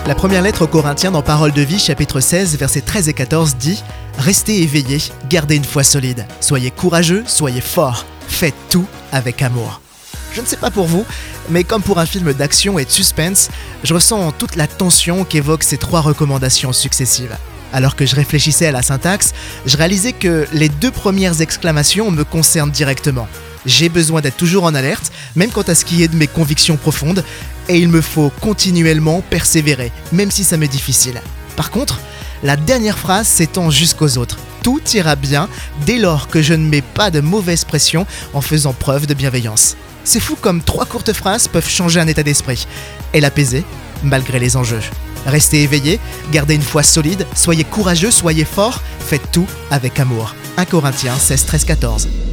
La première lettre aux Corinthiens dans Paroles de vie, chapitre 16, versets 13 et 14 dit « Restez éveillés, gardez une foi solide, soyez courageux, soyez forts, faites tout avec amour. » Je ne sais pas pour vous, mais comme pour un film d'action et de suspense, je ressens toute la tension qu'évoquent ces 3 recommandations successives. Alors que je réfléchissais à la syntaxe, je réalisais que les 2 premières exclamations me concernent directement. J'ai besoin d'être toujours en alerte, même quant à ce qui est de mes convictions profondes, et il me faut continuellement persévérer, même si ça m'est difficile. Par contre, la dernière phrase s'étend jusqu'aux autres. Tout ira bien dès lors que je ne mets pas de mauvaise pression en faisant preuve de bienveillance. C'est fou comme 3 courtes phrases peuvent changer un état d'esprit et l'apaiser malgré les enjeux. Restez éveillés, gardez une foi solide, soyez courageux, soyez forts, faites tout avec amour. 1 Corinthiens 16, 13, 14.